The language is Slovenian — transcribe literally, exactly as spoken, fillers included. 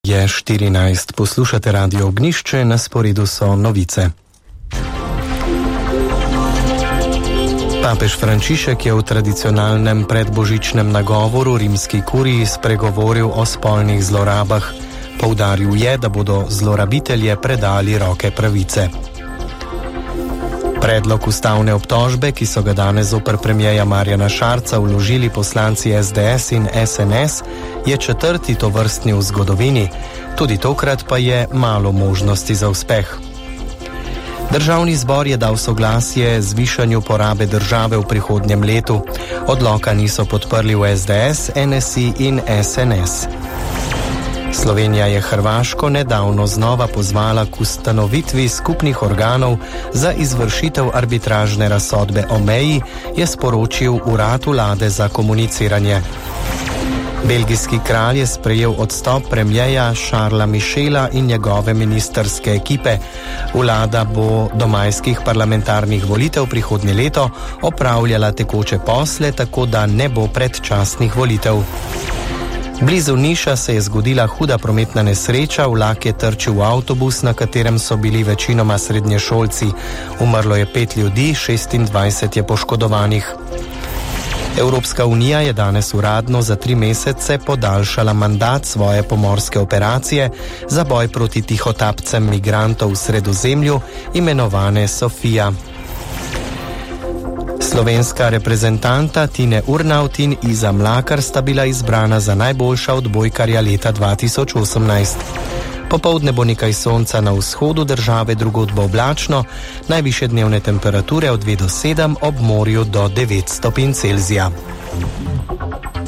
Je štirinajst, poslušate Radio Ognjišče, na sporedu so novice. Papež Frančišek je v tradicionalnem predbožičnem nagovoru rimski kuriji spregovoril o spolnih zlorabah. Poudaril je, da bodo zlorabitelje predali roke pravice. Predlog ustavne obtožbe, ki so ga danes zoper premierja Marjana Šarca vložili poslanci es de es in es en es, je četrti tovrstni v zgodovini, tudi tokrat pa je malo možnosti za uspeh. Državni zbor je dal soglasje zvišanju porabe države v prihodnjem letu. Odloka niso podprli v es de es, en es i in es en es. Slovenija je Hrvaško nedavno znova pozvala k ustanovitvi skupnih organov za izvršitev arbitražne razsodbe o meji, je sporočil Urad vlade za komuniciranje. Belgijski kralj je sprejel odstop premierja Charlesa Michela in njegove ministrske ekipe. Vlada bo do majskih parlamentarnih volitev prihodnje leto opravljala tekoče posle, tako da ne bo predčasnih volitev. Blizu Niša se je zgodila huda prometna nesreča, vlak je trčil v avtobus, na katerem so bili večinoma srednješolci. Umrlo je pet ljudi, šestindvajset je poškodovanih. Evropska unija je danes uradno za tri mesece podaljšala mandat svoje pomorske operacije za boj proti tihotapcem migrantov v Sredozemlju, imenovane Sofija. Slovenska reprezentanta Tine Urnaut in Iza Mlakar sta bila izbrana za najboljša odbojkarja leta dva tisoč osemnajst. Popoldne bo nekaj sonca na vzhodu države, drugod bo oblačno, najvišje dnevne temperature od dve do sedem, ob morju do devet stopinj Celzija.